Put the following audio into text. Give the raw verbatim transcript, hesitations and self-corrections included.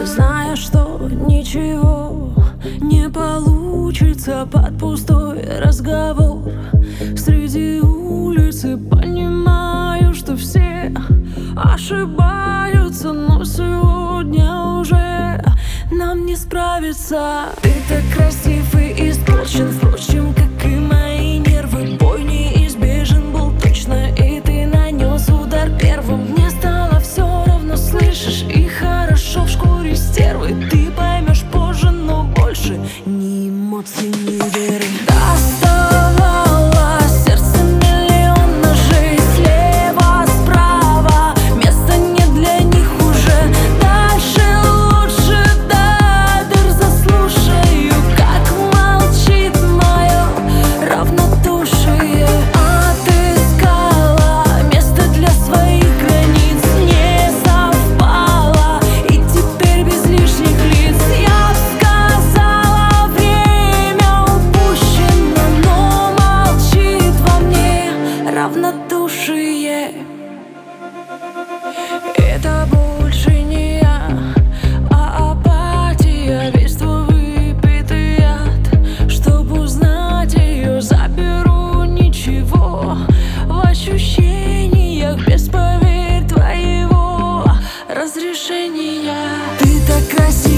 зная, что ничего не получится под пустой разговор среди улицы. Понимаю, что все ошибаются, но сегодня уже нам не справиться. Ты так красив и испорчен, впрочем, как и мои нервы. Бой неизбежен был точно, и ты нанес удар первым. Мне стало все равно, слышишь, и хорошо в шкуре стервы. Ты поймешь позже, но больше ни эмоций, ни веры. Доставала сердце миллион ножей слева, справа, места нет для них уже. Дальше лучше до дыр заслушаю, как молчит мое равнодушие. Отыскала место для своих границ, не совпало, и теперь без лишних лиц. Я б сказала, время упущено, но молчит во мне равнодушие. Это больше не я, а апатия, весь твой выпитый яд. Чтоб узнать ее, заберу ничего в ощущениях без, поверь, твоего разрешения. Ты так красива